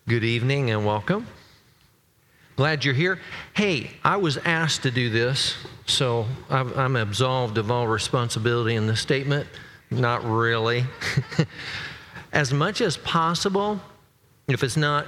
Good evening and welcome. Glad you're here. Hey, I was asked to do this, so I'm absolved of all responsibility in this statement. Not really. As much as possible, if it's not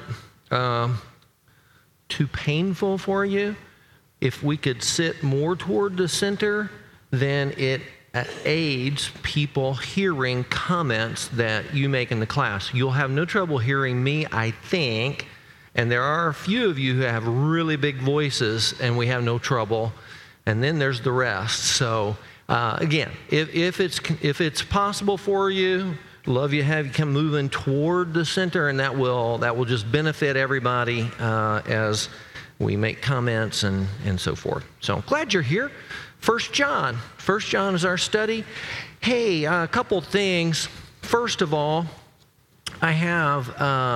too painful for you, if we could sit more toward the center, then it aids people hearing comments that you make in the class. You'll have no trouble hearing me, I think, and there are a few of you who have really big voices, and we have no trouble, and then there's the rest. So again, if it's possible for you, love you have you come moving toward the center, and that will just benefit everybody as we make comments and so forth. So glad you're here. 1 John is our study. Hey, a couple things. First of all, I have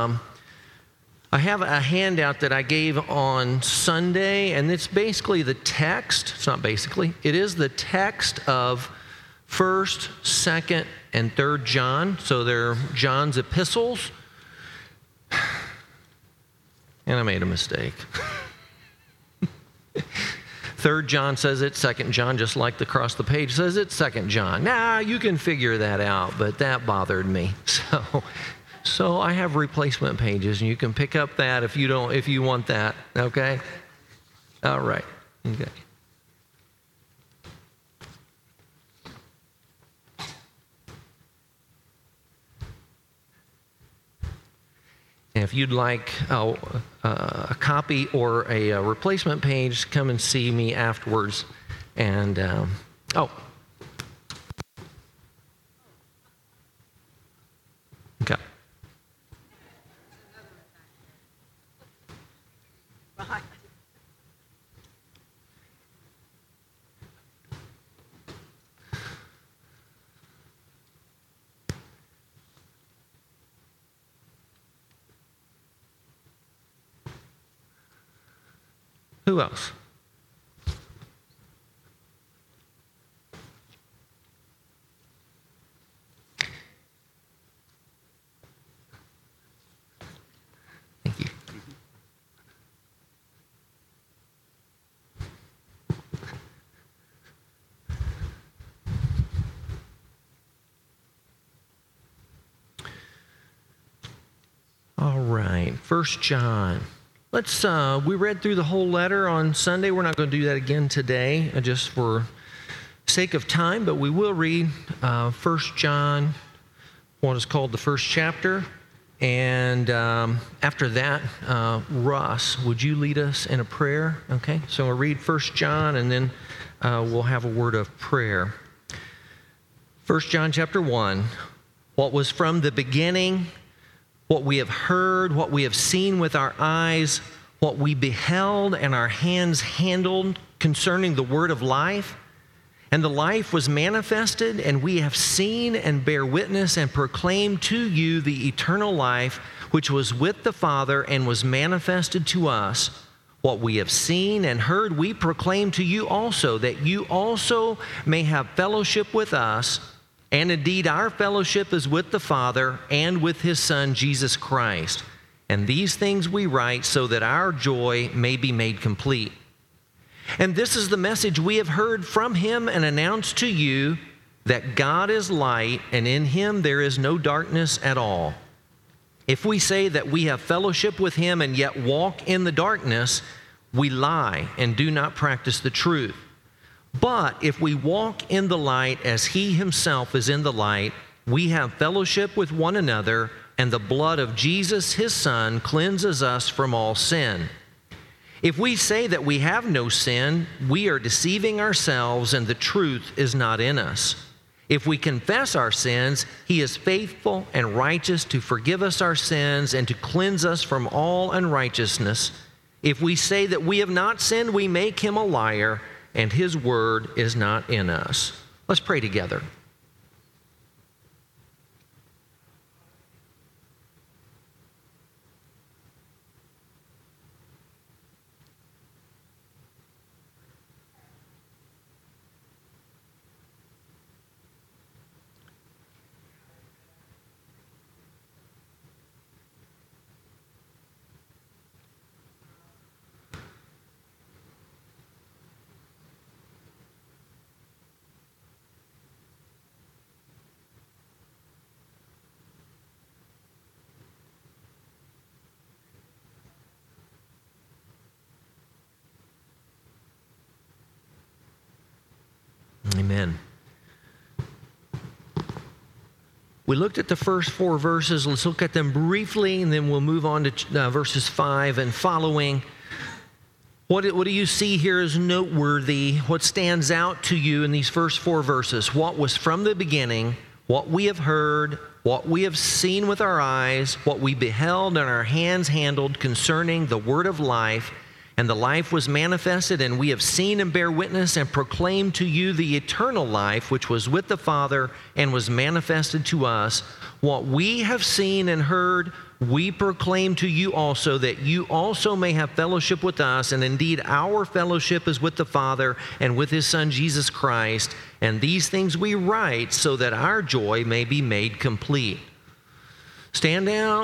a handout that I gave on Sunday, and it's basically the text. It's not basically. It is the text of 1st, 2nd, and 3rd John. So they're John's epistles. And I made a mistake. 3rd John says it, 2nd John, just like across the page, says it, 2nd John. Nah, you can figure that out, but that bothered me. So I have replacement pages, and you can pick up that if you want that, okay? All right, okay. And if you'd like a copy or a replacement page, come and see me afterwards. And, okay. Who else? Thank you. All right, 1 John. We read through the whole letter on Sunday. We're not going to do that again today, just for sake of time, but we will read 1 John, what is called the first chapter. And after that, Russ, would you lead us in a prayer? Okay, so we'll read 1 John, and then we'll have a word of prayer. 1 John chapter 1, what was from the beginning, what we have heard, what we have seen with our eyes, what we beheld and our hands handled concerning the word of life. And the life was manifested, and we have seen and bear witness and proclaim to you the eternal life which was with the Father and was manifested to us. What we have seen and heard we proclaim to you also, that you also may have fellowship with us. And indeed, our fellowship is with the Father and with His Son, Jesus Christ. And these things we write so that our joy may be made complete. And this is the message we have heard from Him and announced to you, that God is light, and in Him there is no darkness at all. If we say that we have fellowship with Him and yet walk in the darkness, we lie and do not practice the truth. But if we walk in the light as He Himself is in the light, we have fellowship with one another, and the blood of Jesus, His Son, cleanses us from all sin. If we say that we have no sin, we are deceiving ourselves, and the truth is not in us. If we confess our sins, He is faithful and righteous to forgive us our sins and to cleanse us from all unrighteousness. If we say that we have not sinned, we make Him a liar, and His word is not in us. Let's pray together. Amen. We looked at the first 4 verses. Let's look at them briefly, and then we'll move on to verses 5 and following. What do you see here as noteworthy? What stands out to you in these first 4 verses? What was from the beginning, what we have heard, what we have seen with our eyes, what we beheld and our hands handled concerning the word of life, and the life was manifested, and we have seen and bear witness and proclaim to you the eternal life which was with the Father and was manifested to us. What we have seen and heard, we proclaim to you also, that you also may have fellowship with us. And indeed, our fellowship is with the Father and with His Son, Jesus Christ. And these things we write so that our joy may be made complete. Stand out.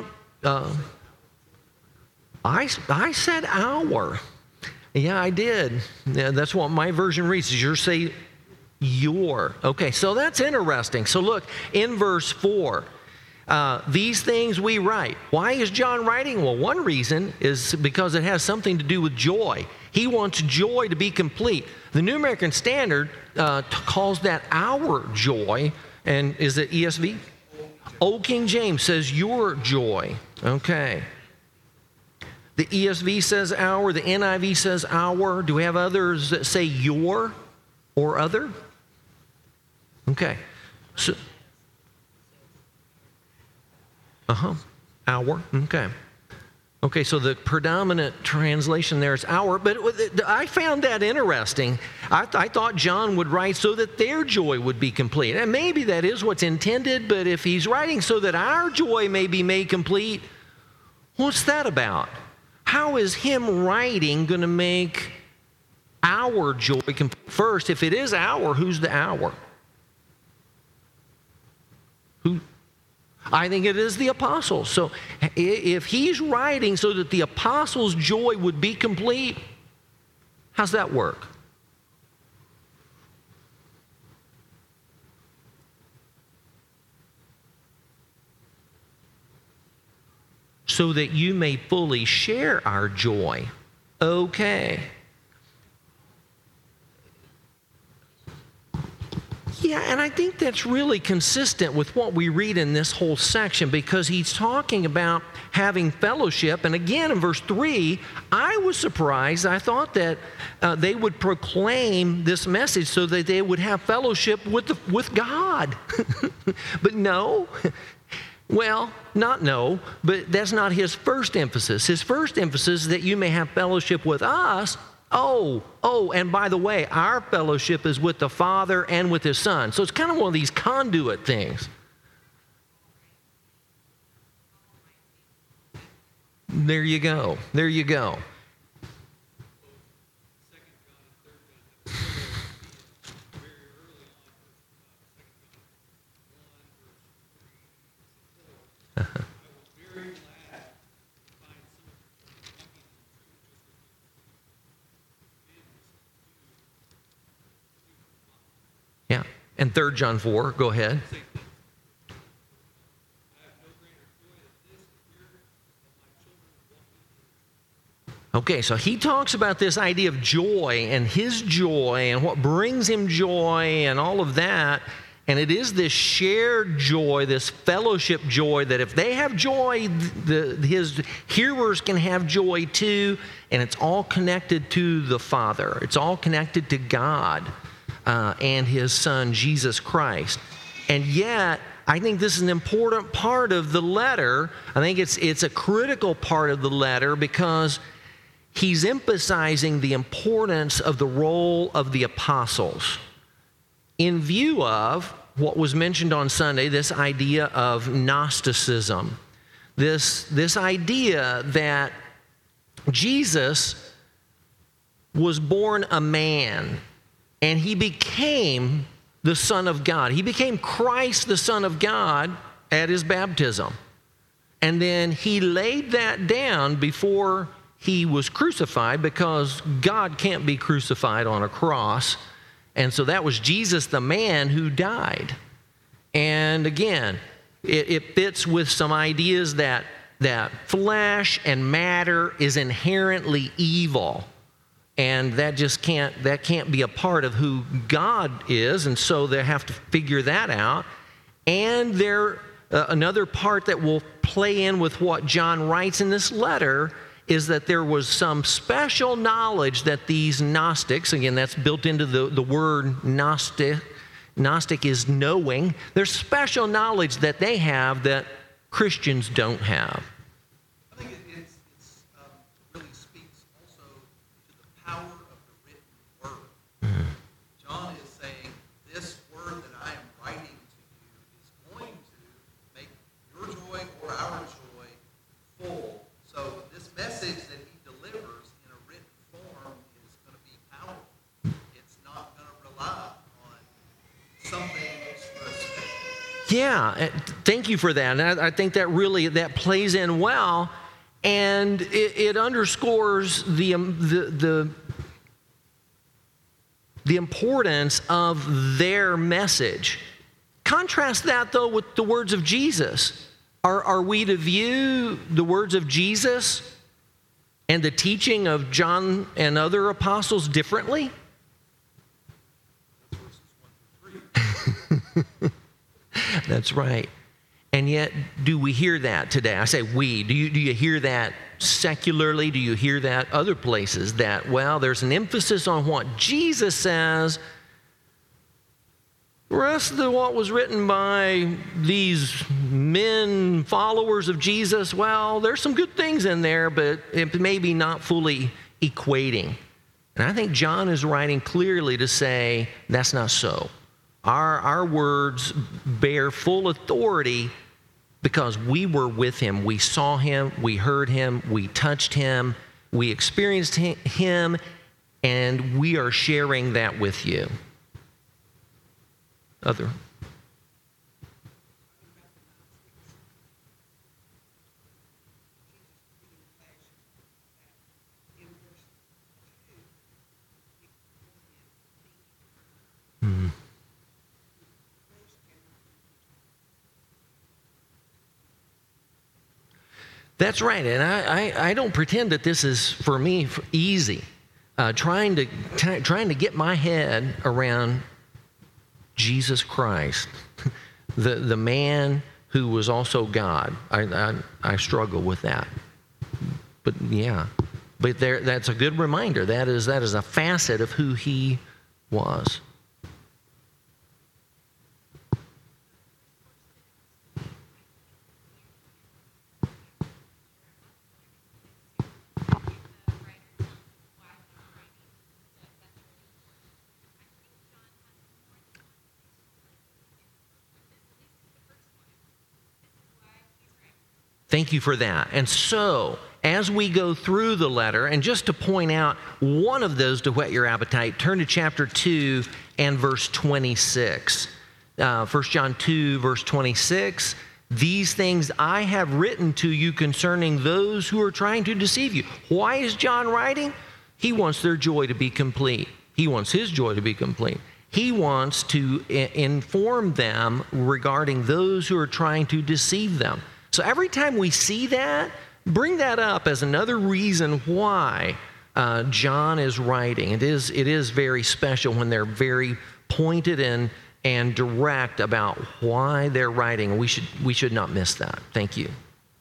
I said our. Yeah, I did. Yeah, that's what my version reads. Does yours say your? Okay, so that's interesting. So look, in verse 4, these things we write. Why is John writing? Well, one reason is because it has something to do with joy. He wants joy to be complete. The New American Standard calls that our joy. And is it ESV? Old King James says your joy. Okay. The ESV says our, the NIV says our. Do we have others that say your or other? Okay. So, our. Okay. Okay, so the predominant translation there is our, but I found that interesting. I thought John would write so that their joy would be complete. And maybe that is what's intended, but if he's writing so that our joy may be made complete, what's that about? How is him writing going to make our joy complete? First, if it is our, who's the our? Who? I think it is the apostles. So if he's writing so that the apostles' joy would be complete, how's that work? So that you may fully share our joy. Okay. Yeah, and I think that's really consistent with what we read in this whole section, because he's talking about having fellowship. And again, in verse 3, I was surprised. I thought that they would proclaim this message so that they would have fellowship with God. But no. Well, not no, but that's not his first emphasis. His first emphasis is that you may have fellowship with us. Oh, and by the way, our fellowship is with the Father and with His Son. So it's kind of one of these conduit things. There you go. There you go. Yeah, and 3 John 4, go ahead. Okay, so he talks about this idea of joy and his joy and what brings him joy and all of that. And it is this shared joy, this fellowship joy, that if they have joy, his hearers can have joy too. And it's all connected to the Father. It's all connected to God and His Son, Jesus Christ. And yet, I think this is an important part of the letter. I think it's a critical part of the letter, because he's emphasizing the importance of the role of the apostles in view of what was mentioned on Sunday, this idea of Gnosticism, this idea that Jesus was born a man and he became the Son of God. He became Christ, the Son of God, at his baptism. And then he laid that down before he was crucified, because God can't be crucified on a cross. And so that was Jesus, the man, who died. And again, it fits with some ideas that flesh and matter is inherently evil. And that can't be a part of who God is, and so they have to figure that out. And another part that will play in with what John writes in this letter is that there was some special knowledge that these Gnostics, again, that's built into the word Gnostic. Gnostic is knowing. There's special knowledge that they have that Christians don't have. I think it really speaks also to the power of the written word. Mm-hmm. John is saying, this word that I am writing to you is going to make your joy or our joy full. So this message that he delivers in a written form is going to be powerful. It's not going to rely on something expressed. Yeah, thank you for that. And I think that plays in well, and it underscores the importance of their message. Contrast that, though, with the words of Jesus. Are we to view the words of Jesus and the teaching of John and other apostles differently? That's right. And yet, do we hear that today? I say we. Do you hear that secularly? Do you hear that other places? That, well, there's an emphasis on what Jesus says. The rest of what was written by these men, followers of Jesus, well, there's some good things in there, but it may be not fully equating. And I think John is writing clearly to say that's not so. Our words bear full authority because we were with him. We saw him, we heard him, we touched him, we experienced him, and we are sharing that with you. Other. Hmm. That's right, and I don't pretend that this is, for me, easy. Trying to get my head around Jesus Christ, the man who was also God. I struggle with that. But yeah, that's a good reminder. That is a facet of who he was. Thank you for that. And so, as we go through the letter, and just to point out one of those to whet your appetite, turn to chapter 2 and verse 26. 1 John 2, verse 26. These things I have written to you concerning those who are trying to deceive you. Why is John writing? He wants their joy to be complete. He wants his joy to be complete. He wants to inform them regarding those who are trying to deceive them. So every time we see that, bring that up as another reason why John is writing. It is very special when they're very pointed and direct about why they're writing. We should not miss that. Thank you.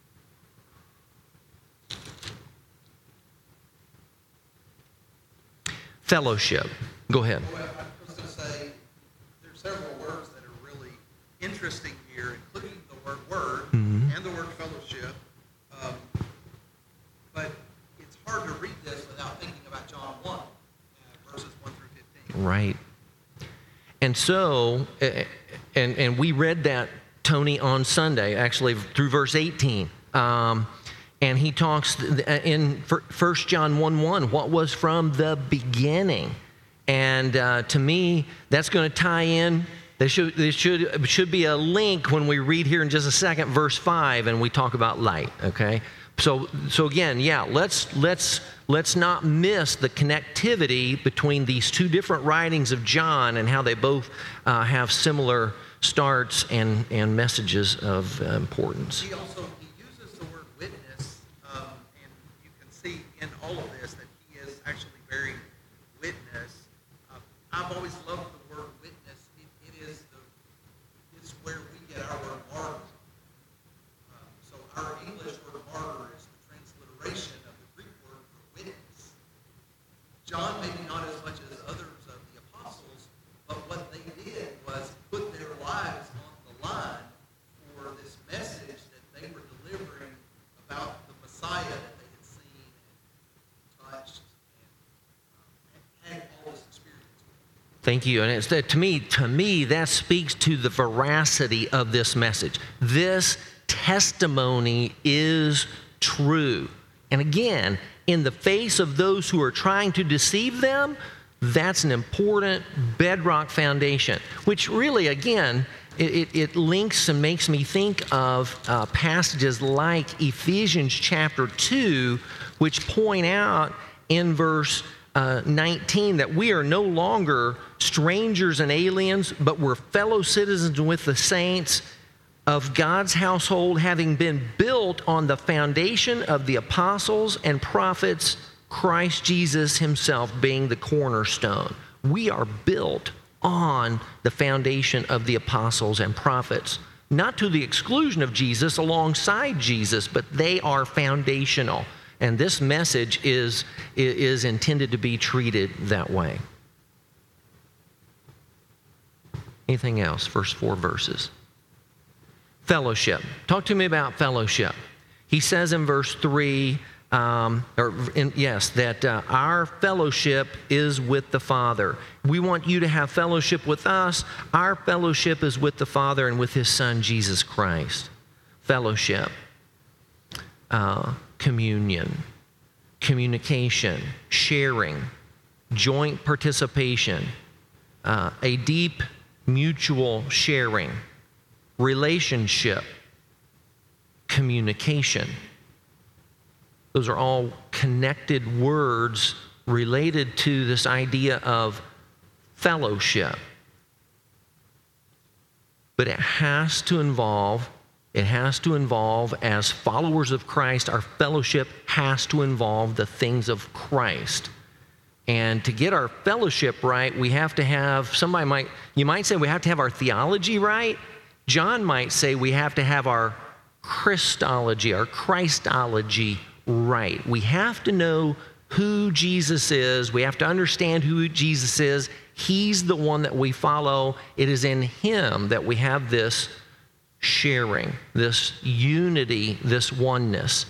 Fellowship. Go ahead. Well, I was going to say there's several words that are really interesting here, including the word word and the word fellowship. But it's hard to read this without thinking about John 1, verses 1 through 15. Right. And so, and we read that, Tony, on Sunday, actually, through verse 18. And he talks in 1 John 1:1, what was from the beginning. And to me, that's going to tie in. There should be a link when we read here in just a second, verse 5, and we talk about light, okay? So again, yeah, let's not miss the connectivity between these two different writings of John and how they both have similar starts and messages of importance. He uses the word witness, and you can see in all of this that he is actually very Thank you. And it's that to me, that speaks to the veracity of this message. This testimony is true. And again, in the face of those who are trying to deceive them, that's an important bedrock foundation, which really, again, it links and makes me think of passages like Ephesians chapter 2, which point out in verse 19 that we are no longer strangers and aliens, but we're fellow citizens with the saints of God's household, having been built on the foundation of the apostles and prophets, Christ Jesus himself being the cornerstone. We are built on the foundation of the apostles and prophets, not to the exclusion of Jesus, alongside Jesus, but they are foundational. And this message is intended to be treated that way. Anything else? First 4 verses. Fellowship. Talk to me about fellowship. He says in verse 3, that our fellowship is with the Father. We want you to have fellowship with us. Our fellowship is with the Father and with his Son, Jesus Christ. Fellowship. Communion, communication, sharing, joint participation, a deep mutual sharing, relationship, communication. Those are all connected words related to this idea of fellowship. But it has to involve, as followers of Christ, our fellowship has to involve the things of Christ. And to get our fellowship right, we have to have, you might say we have to have our theology right. John might say we have to have our Christology, our Christology right. We have to know who Jesus is. We have to understand who Jesus is. He's the one that we follow. It is in him that we have this sharing, this unity, this oneness.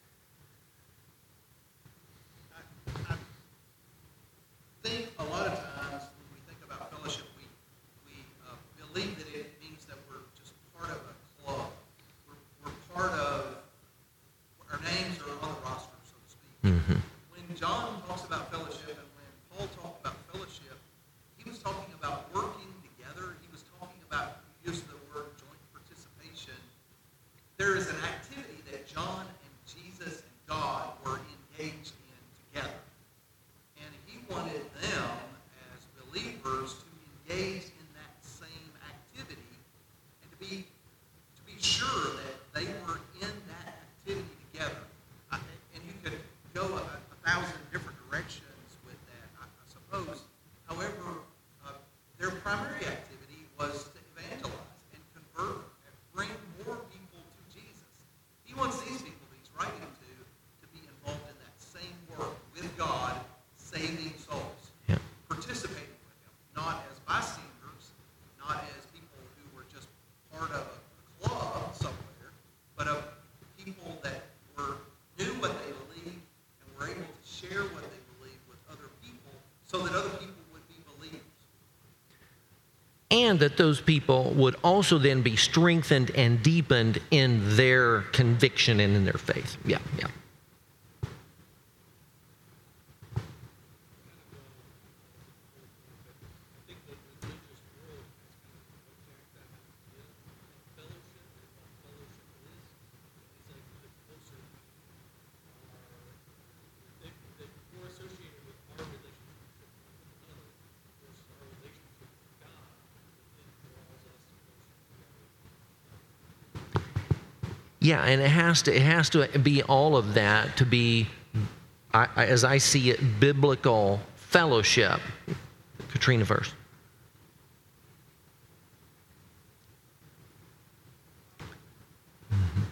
I think a lot of times when we think about fellowship, we believe that it means that we're just part of a club. We're part of, our names are on the roster, so to speak. Mm-hmm. When John talks about fellowship and when Paul talked about fellowship, he was talking about working together. He was talking about, he used the word joint participation. There is an activity that John and Jesus and God were engaged in together. And he wanted them as believers to engage in that same activity and to be sure that they were in that activity together. And you could go a thousand different directions with that, I suppose. However, their primary activity was to evangelize and convert and bring more people to Jesus. He wants these people that he's writing to be involved in that same work with God, saving souls, participating with him, not as bystanders, not as people who were just part of a club somewhere, but of people that knew what they believed and were able to share what they believed with other people so that other people would be believers. And that those people would also then be strengthened and deepened in their conviction and in their faith. Yeah. Yeah, and it has to be all of that to be, as I see it, biblical fellowship. Katrina first. Mm-hmm.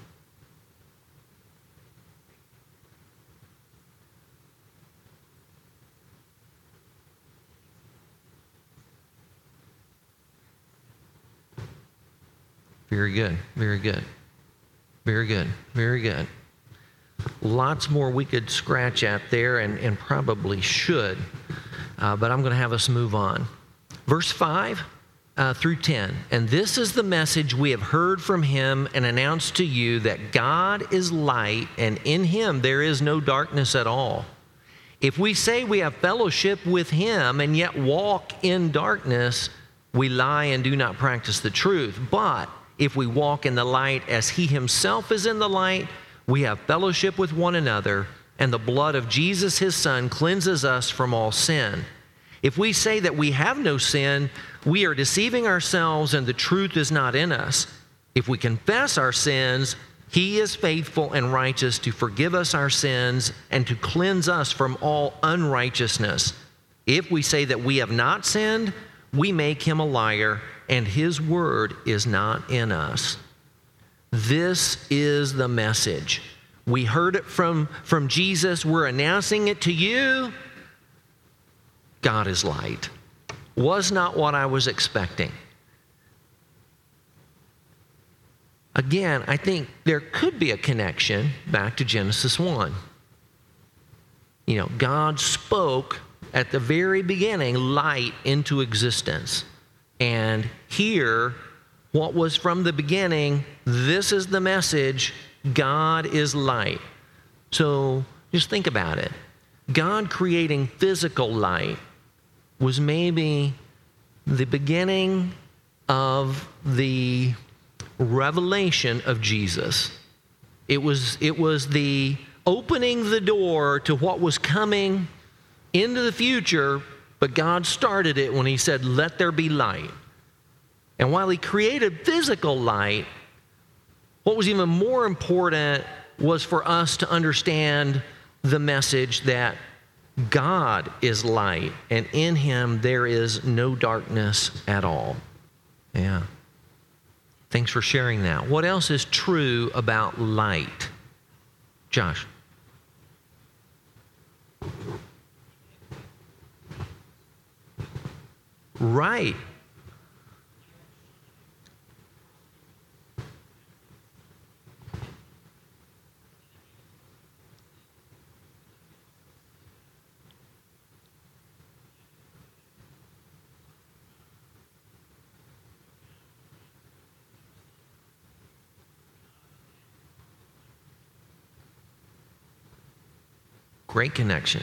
Very good, very good. Very good, very good. Lots more we could scratch at there and probably should, but I'm going to have us move on. Verse 5 through 10. And this is the message we have heard from him and announced to you, that God is light, and in him there is no darkness at all. If we say we have fellowship with him and yet walk in darkness, we lie and do not practice the truth. But if we walk in the light as he himself is in the light, we have fellowship with one another, and the blood of Jesus his Son cleanses us from all sin. If we say that we have no sin, we are deceiving ourselves and the truth is not in us. If we confess our sins, he is faithful and righteous to forgive us our sins and to cleanse us from all unrighteousness. If we say that we have not sinned, we make him a liar, and his word is not in us. This is the message. We heard it from Jesus. We're announcing it to you. God is light. Was not what I was expecting. Again, I think there could be a connection back to Genesis 1. You know, God spoke at the very beginning light into existence. And here, what was from the beginning, this is the message: God is light. So just think about it. God creating physical light was maybe the beginning of the revelation of Jesus. It was the opening the door to what was coming into the future, but God started it when he said, "Let there be light." And while he created physical light, what was even more important was for us to understand the message that God is light, and in him there is no darkness at all. Yeah. Thanks for sharing that. What else is true about light? Josh. Right. Great connection.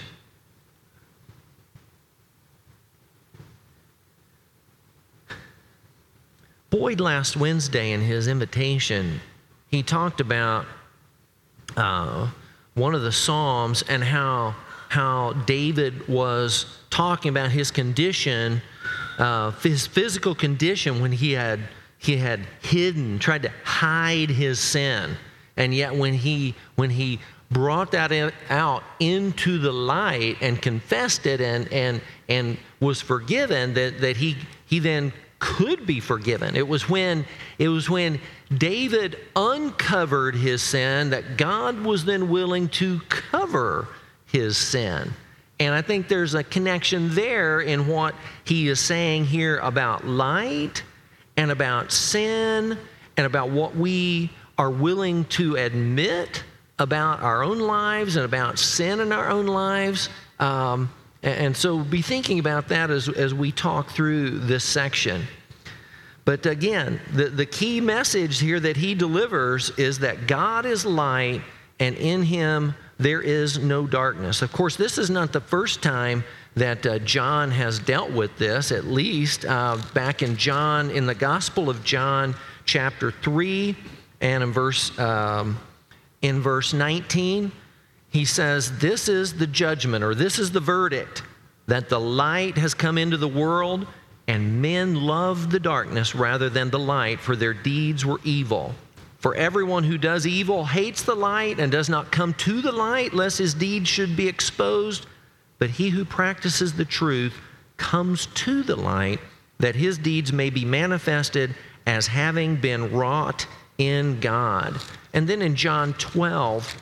Boyd last Wednesday in his invitation, he talked about one of the Psalms and how David was talking about his condition, his physical condition, when he had hidden, tried to hide his sin, and yet when he brought that out into the light and confessed it and was forgiven, that he then could be forgiven. It was when David uncovered his sin that God was then willing to cover his sin. And I think there's a connection there in what he is saying here about light and about sin and about what we are willing to admit about our own lives and about sin in our own lives. And so be thinking about that as we talk through this section. But again, the key message here that he delivers is that God is light, and in him there is no darkness. Of course, this is not the first time that John has dealt with this. At least back in the Gospel of John, chapter 3, and in verse 19, he says, "This is the judgment," or this is the verdict, "that the light has come into the world, and men loved the darkness rather than the light, for their deeds were evil. For everyone who does evil hates the light and does not come to the light, lest his deeds should be exposed. But he who practices the truth comes to the light, that his deeds may be manifested as having been wrought in God." And then in John 12,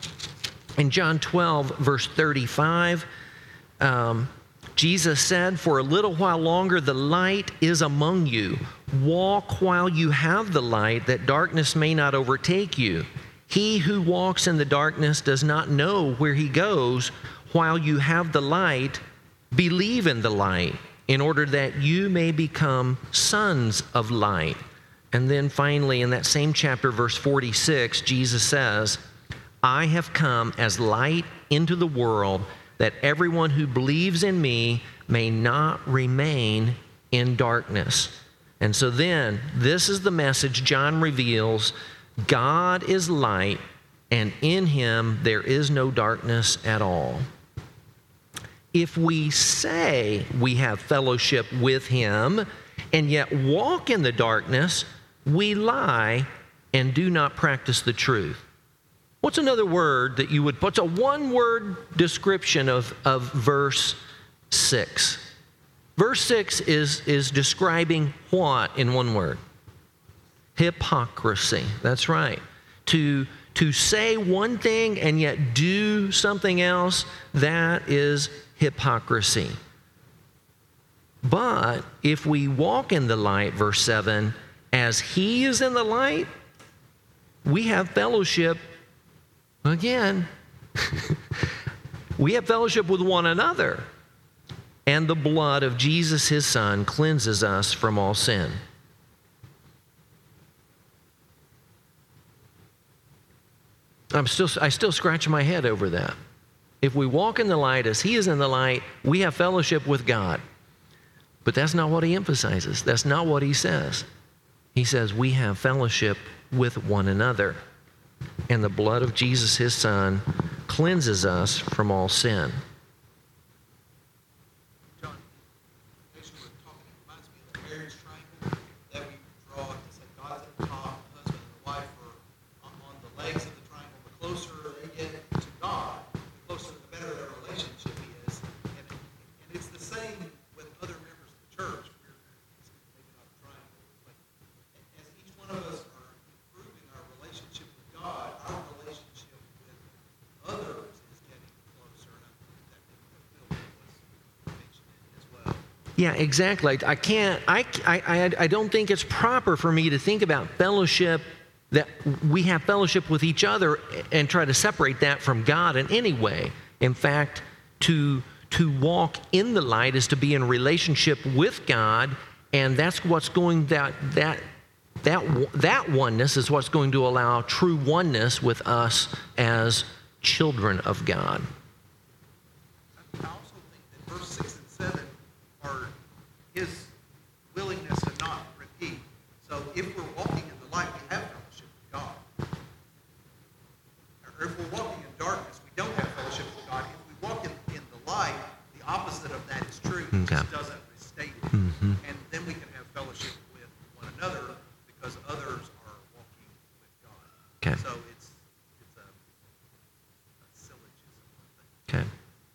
verse 35, Jesus said, "For a little while longer the light is among you. Walk while you have the light, that darkness may not overtake you. He who walks in the darkness does not know where he goes. While you have the light, believe in the light, in order that you may become sons of light. And then finally, in that same chapter, verse 46, Jesus says, I have come as light into the world, that everyone who believes in me may not remain in darkness. And so then, this is the message John reveals. God is light, and in him there is no darkness at all. If we say we have fellowship with him and yet walk in the darkness, we lie and do not practice the truth. What's another word that you would, what's a one-word description of verse 6? Verse 6 is describing what in one word? Hypocrisy. That's right. To say one thing and yet do something else, that is hypocrisy. But if we walk in the light, verse 7, as he is in the light, we have fellowship. Again, we have fellowship with one another. And the blood of Jesus, his Son, cleanses us from all sin. I still scratch my head over that. If we walk in the light as he is in the light, we have fellowship with God. But that's not what he emphasizes. That's not what he says. He says we have fellowship with one another. And the blood of Jesus, his Son, cleanses us from all sin. John, as you were talking, it reminds me of the marriage triangle that we draw to say God's at the top, the husband and the wife are on the legs of the triangle. The closer they get to God, the closer, the better their relationship is. And it's the same with other members of the church. We're maybe not a triangle, but as each one of us are improving our relationship with God, our relationship with others is getting closer. And I think that Phil was mentioning as well. Yeah, exactly. I don't think it's proper for me to think about fellowship, that we have fellowship with each other and try to separate that from God in any way. In fact, to walk in the light is to be in relationship with God, and that's what's going, that oneness is what's going to allow true oneness with us as children of God. I also think that verse 6 and 7 are his willingness to not repeat. So if we're walking in the light, we have fellowship with God. Or if we're walking in darkness, we don't have fellowship with God. If we walk in the light, the opposite of that is true. He Okay. just doesn't restate it. Mm-hmm. And then we can have fellowship with one another because others are walking with God. Okay. So it's a syllogism, I think. Okay.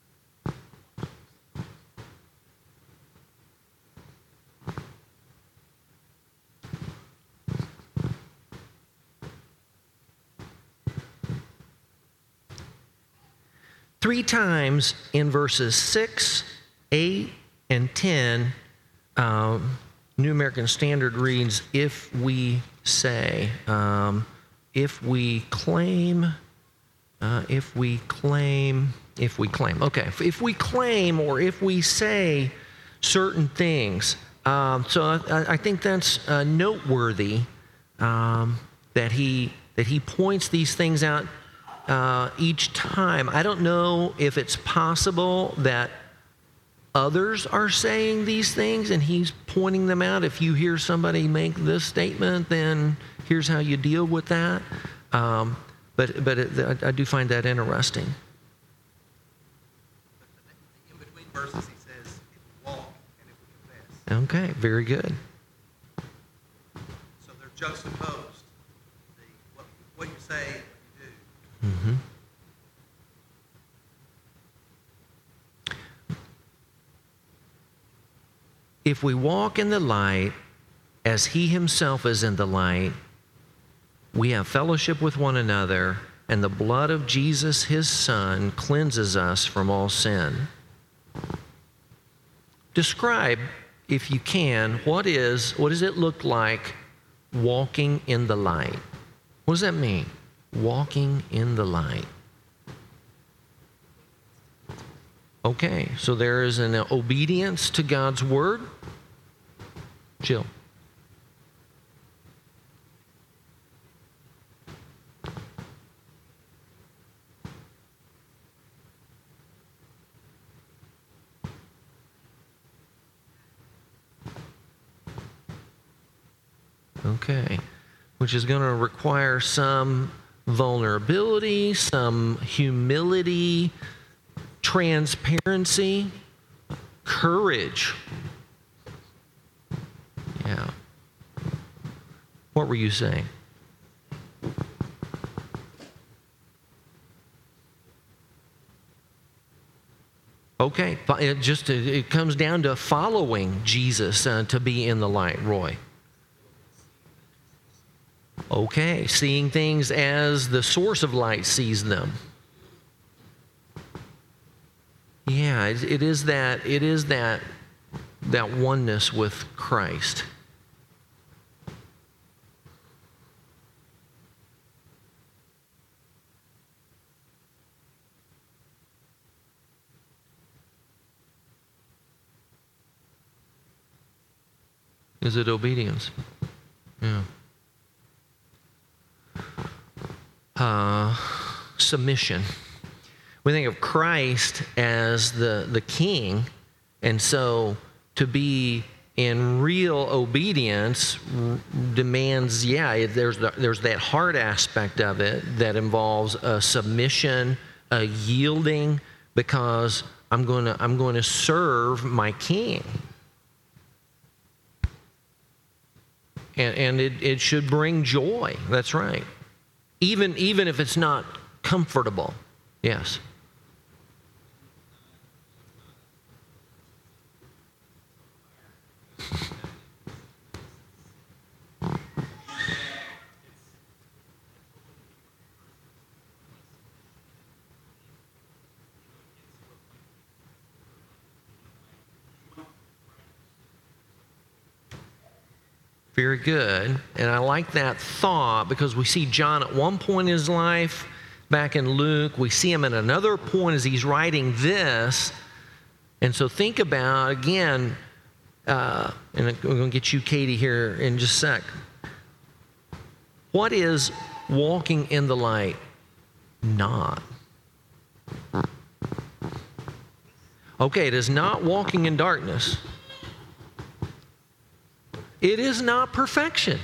Three times in verses 6, 8, and 10, New American Standard reads, if we say, if we claim. Okay, if we claim, or if we say certain things. So I think that's noteworthy that he points these things out each time. I don't know if it's possible that others are saying these things and he's pointing them out. If you hear somebody make this statement, then here's how you deal with that. But I do find that interesting. In between verses, he says, if we walk and if we confess. Okay, very good. So they're juxtaposed. What you say and what you do. Mm-hmm. If we walk in the light as he himself is in the light, we have fellowship with one another, and the blood of Jesus, his Son, cleanses us from all sin. Describe, if you can, what does it look like walking in the light? What does that mean? Walking in the light. Okay, so there is an obedience to God's word. Jill. Okay, which is going to require some vulnerability, some humility, transparency, courage. Yeah. What were you saying? Okay, it comes down to following Jesus to be in the light, Roy. Okay, seeing things as the source of light sees them. Yeah, it is that oneness with Christ. Is it obedience? Yeah. Submission. We think of Christ as the king, and so to be in real obedience demands, there's that heart aspect of it that involves a submission, a yielding, because I'm going to serve my king. And it should bring joy. That's right. Even if it's not comfortable. Yes. Very good. And I like that thought because we see John at one point in his life, back in Luke. We see him at another point as he's writing this. And so think about, again, and we're going to get you, Katie, here in just a sec. What is walking in the light not? Okay, it is not walking in darkness. It is not perfection.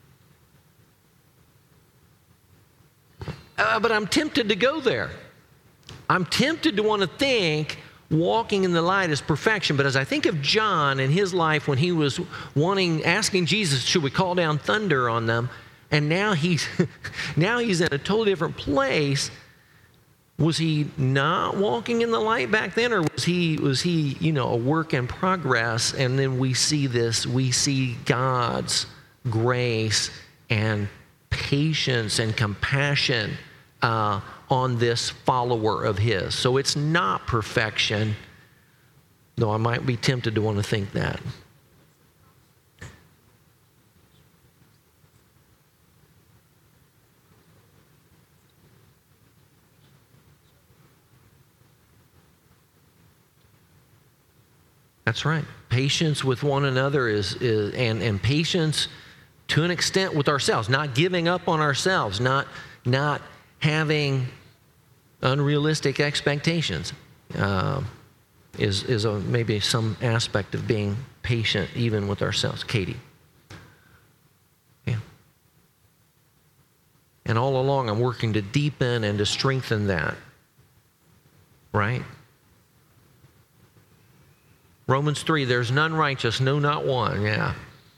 But I'm tempted to go there. I'm tempted to want to think walking in the light is perfection. But as I think of John and his life when he was asking Jesus, should we call down thunder on them? And now he's in a totally different place. Was he not walking in the light back then, or was he a work in progress? And then we see God's grace and patience and compassion on this follower of his. So it's not perfection, though I might be tempted to want to think that. That's right. Patience with one another and patience to an extent with ourselves, not giving up on ourselves, not having unrealistic expectations, is maybe some aspect of being patient even with ourselves. Katie. Yeah. And all along I'm working to deepen and to strengthen that. Right? Romans 3, there's none righteous, no, not one. Yeah.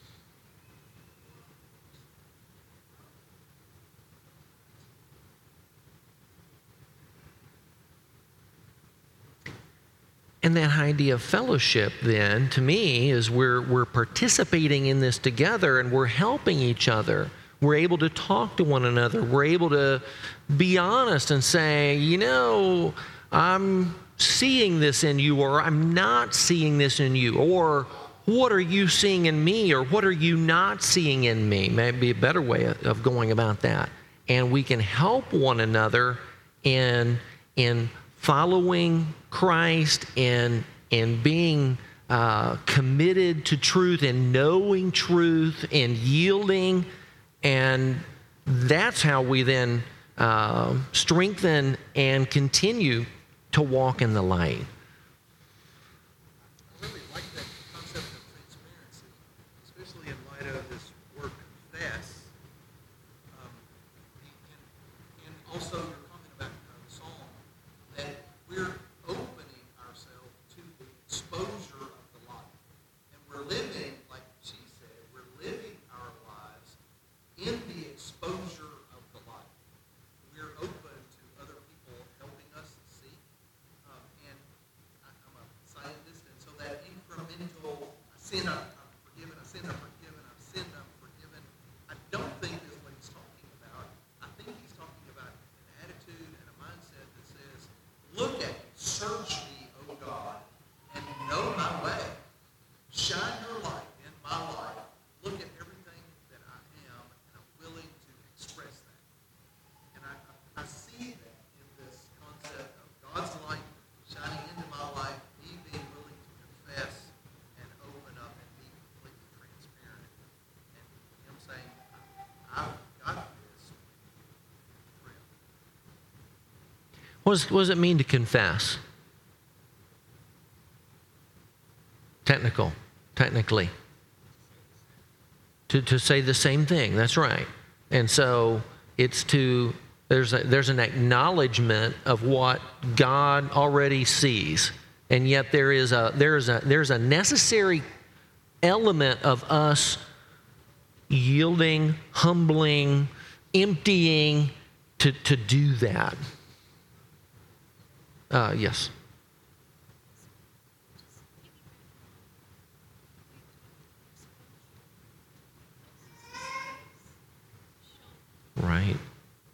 And that idea of fellowship then, to me, is we're participating in this together and we're helping each other. We're able to talk to one another. We're able to be honest and say, I'm seeing this in you, or I'm not seeing this in you, or what are you seeing in me, or what are you not seeing in me? Maybe a better way of going about that. And we can help one another in following Christ and being committed to truth and knowing truth and yielding. And that's how we then strengthen and continue to walk in the light. I really like that concept of transparency, especially in light of this word confess. And also your comment about the song, that we're opening ourselves to the exposure of the light. And we're living, like she said, we're living our lives in the exposure of the light. We're open to other people helping us see. And I'm a scientist, and so that incremental, I sin, I'm forgiven, I sin, I'm forgiven, I sin, I'm forgiven, I don't think is what he's talking about. I think he's talking about an attitude and a mindset that says, look at me, search me, O God, and know my way. Shine your light in my life. Look at everything that I am, and I'm willing to express that. And I see that in this concept of God's light shining into my life, me being willing to confess and open up and be completely transparent. And him saying, I've got this. What does it mean to confess? Technically. To say the same thing, that's right. And so it's there's an acknowledgement of what God already sees. And yet there's a necessary element of us yielding, humbling, emptying to do that. Yes. Right.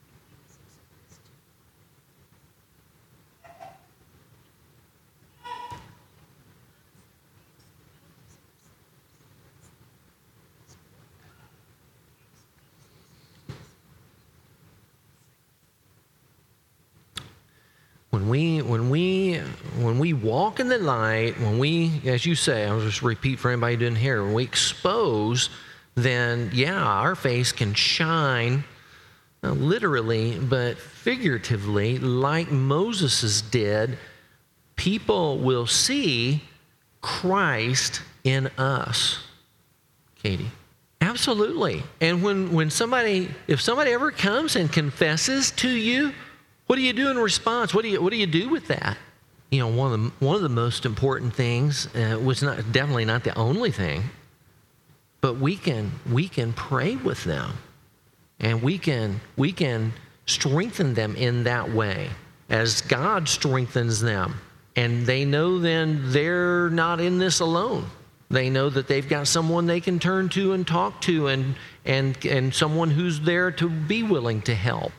When we walk in the light, when we, as you say, I'll just repeat for anybody who didn't hear, when we expose, then yeah, our face can shine, not literally, but figuratively, like Moses's did. People will see Christ in us. Katie. Absolutely. And if somebody ever comes and confesses to you, what do you do in response? What do you do with that? You know, one of the most important things was definitely not the only thing, but we can pray with them, and we can strengthen them in that way as God strengthens them, and they know then they're not in this alone. They know that they've got someone they can turn to and talk to, and someone who's there to be willing to help.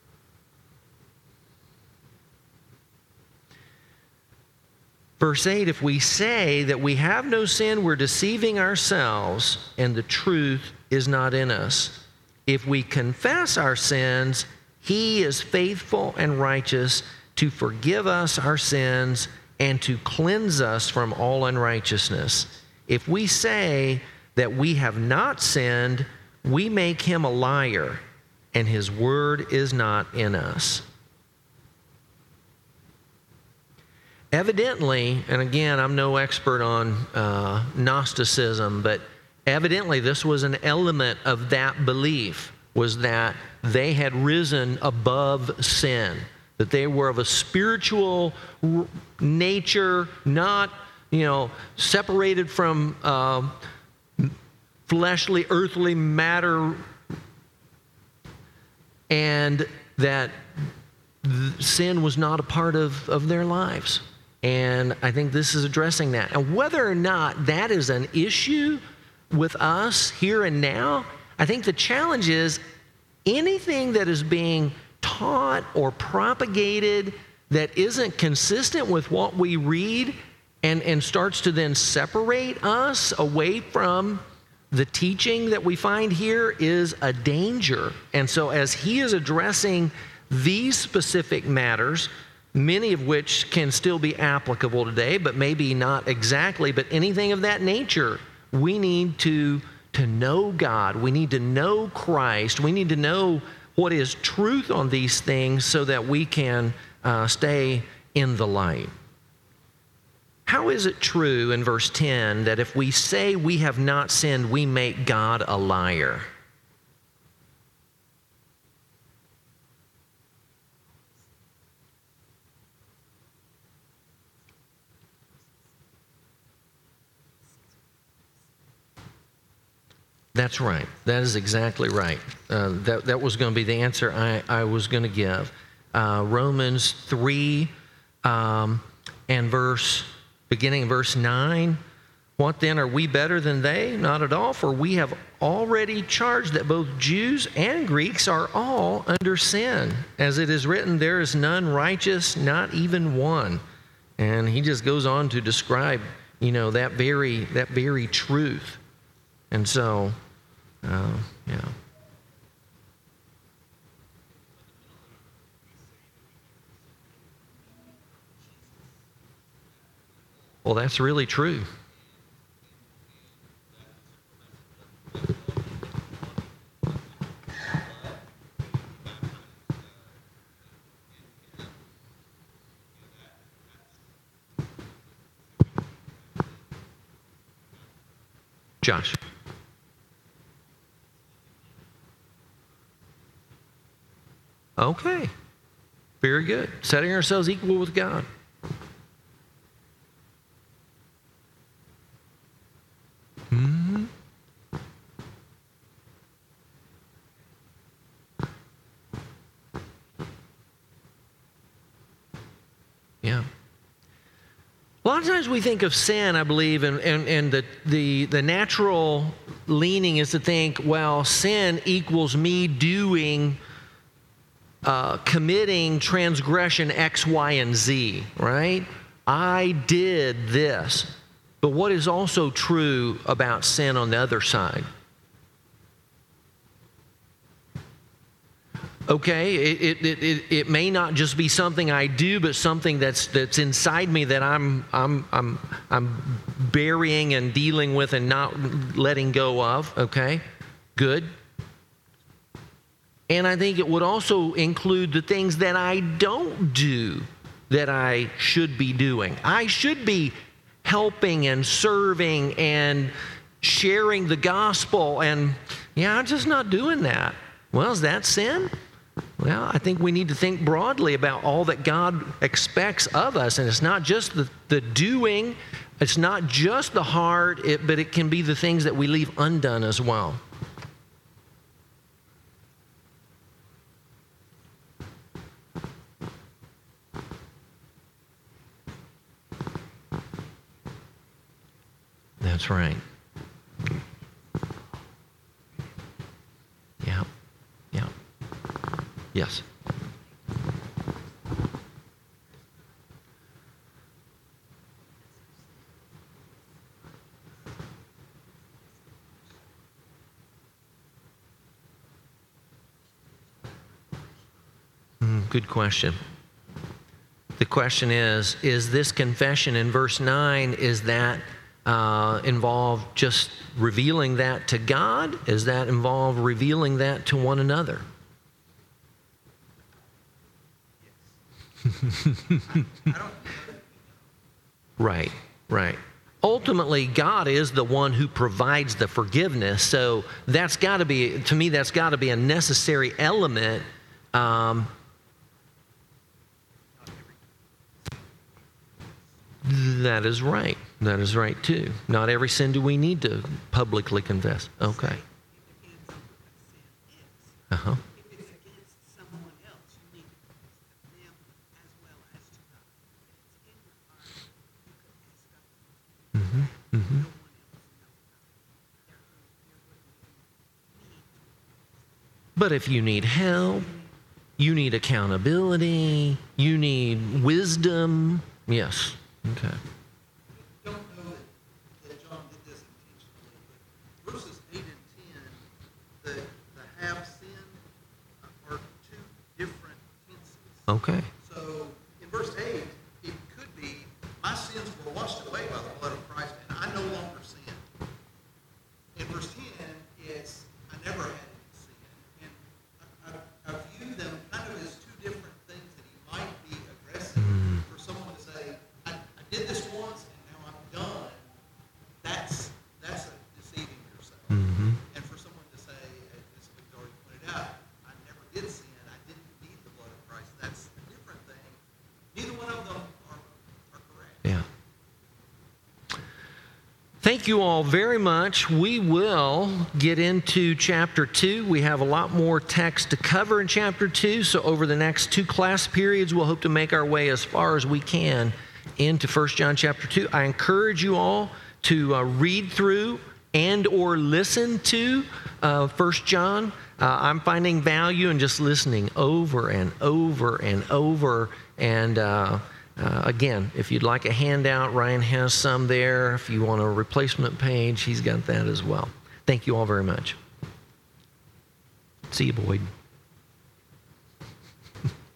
Verse 8, if we say that we have no sin, we're deceiving ourselves, and the truth is not in us. If we confess our sins, he is faithful and righteous to forgive us our sins and to cleanse us from all unrighteousness. If we say that we have not sinned, we make him a liar, and his word is not in us. Evidently, and again, I'm no expert on Gnosticism, but evidently this was an element of that belief, was that they had risen above sin, that they were of a spiritual nature, not, separated from fleshly, earthly matter, and that sin was not a part of their lives. And I think this is addressing that. And whether or not that is an issue with us here and now, I think the challenge is anything that is being taught or propagated that isn't consistent with what we read and starts to then separate us away from the teaching that we find here is a danger. And so as he is addressing these specific matters, many of which can still be applicable today, but maybe not exactly. But anything of that nature, we need to know God. We need to know Christ. We need to know what is truth on these things so that we can stay in the light. How is it true in verse 10 that if we say we have not sinned, we make God a liar? That's right. That is exactly right. That was going to be the answer I was going to give. Romans 3 beginning in verse 9. What then, are we better than they? Not at all, for we have already charged that both Jews and Greeks are all under sin. As it is written, there is none righteous, not even one. And he just goes on to describe, that very truth. And so, yeah. Well, that's really true. Josh. Okay. Very good. Setting ourselves equal with God. Mm-hmm. Yeah. A lot of times we think of sin, I believe, and the natural leaning is to think, well, sin equals me committing transgression X, Y, and Z, right? I did this. But what is also true about sin on the other side? Okay, it may not just be something I do, but something that's inside me that I'm burying and dealing with and not letting go of. Okay, good. And I think it would also include the things that I don't do that I should be doing. I should be helping and serving and sharing the gospel, and I'm just not doing that. Well, is that sin? Well, I think we need to think broadly about all that God expects of us, and it's not just the doing, it's not just the heart, but it can be the things that we leave undone as well. That's right. Yeah. Yeah. Yes. Good question. The question is this confession in verse 9, is that involve just revealing that to God? Is that involve revealing that to one another? Right. Ultimately, God is the one who provides the forgiveness. So that's got to be, to me, that's got to be a necessary element. That is right. That is right, too. Not every sin do we need to publicly confess. Okay. Uh-huh. If it's against someone else, you need to confess them as well as to God. If it's in your heart, you confess God. Mm-hmm. Mm-hmm. No one else knows God. But if you need help, you need accountability, you need wisdom, yes. Okay. Don't know that John did this intentionally, but verses 8 and 10, the have sinned are two different tenses. Okay. So in verse Thank you all very much. We will get into chapter 2. We have a lot more text to cover in chapter 2, so over the next 2 class periods, we'll hope to make our way as far as we can into 1 John chapter 2. I encourage you all to read through and or listen to 1 John. I'm finding value in just listening over and over and over. And again, if you'd like a handout, Ryan has some there. If you want a replacement page, he's got that as well. Thank you all very much. See you, Boyd.